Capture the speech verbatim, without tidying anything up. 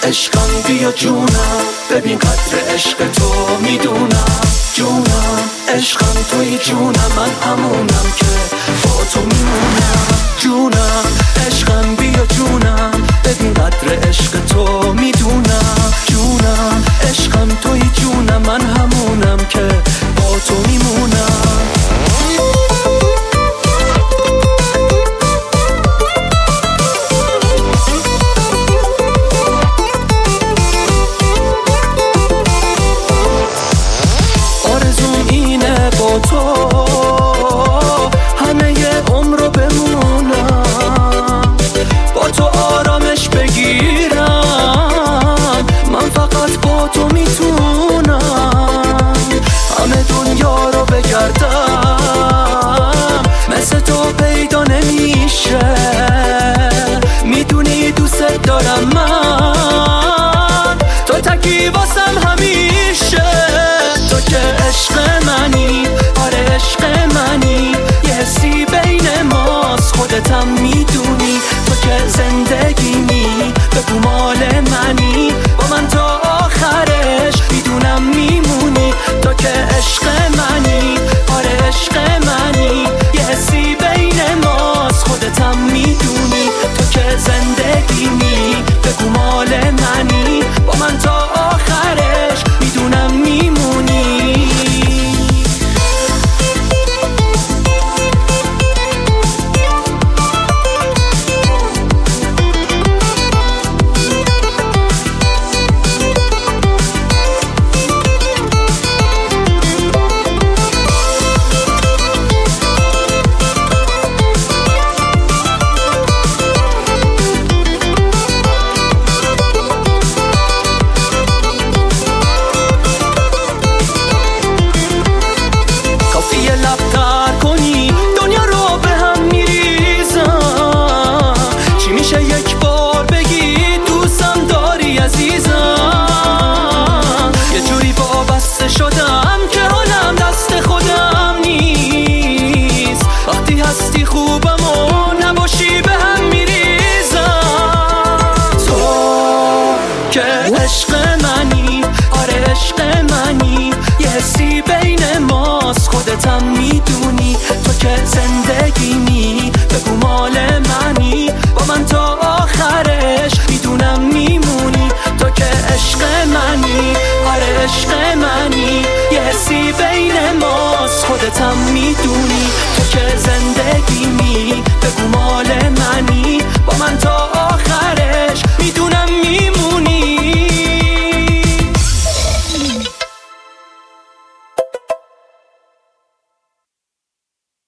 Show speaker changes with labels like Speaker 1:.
Speaker 1: عشقم بیا جونم، ببین قدر عشق تو میدونم. جونم عشقم توی جونم، من همونم که با تو میمونم. جونم عشقم بیا جونم، ببین قدر عشق تو میدونم. جونم عشقم توی جونم، من همونم که با تو میمونم. تو همه عمر رو بمونم، با تو آرامش بگیرم. من فقط با تو میتونم همه دنیا رو بگردم، مثل تو پیدا نمیشه. میدونی دوست دارم من، تو تکی واسم همیشه. تو که عشق منی، عشق منی، یه حسی بین ماست خودتم میدونی. تو که زندگیمی، بگو مال منی، با من تا آخرش میدونم میمونی. تو که عشق منی، آره عشق منی، یه حسی بین ماست خودتم میدونی. تو که زندگیمی، بگو مال منی، با من تا آخرش میدونم میمونی. لبتر کنی دنیا رو به هم میریزم. چی میشه یک بار بگی دوستم داری عزیزم. یه جوری وابسته شدم که حالم دست خودم نیست. وقتی هستی خوبم و نباشی به هم میریزم. تو که عشق منی، آره عشق منی، یه حسی بین ماست خودتم میدونی. تو که زنده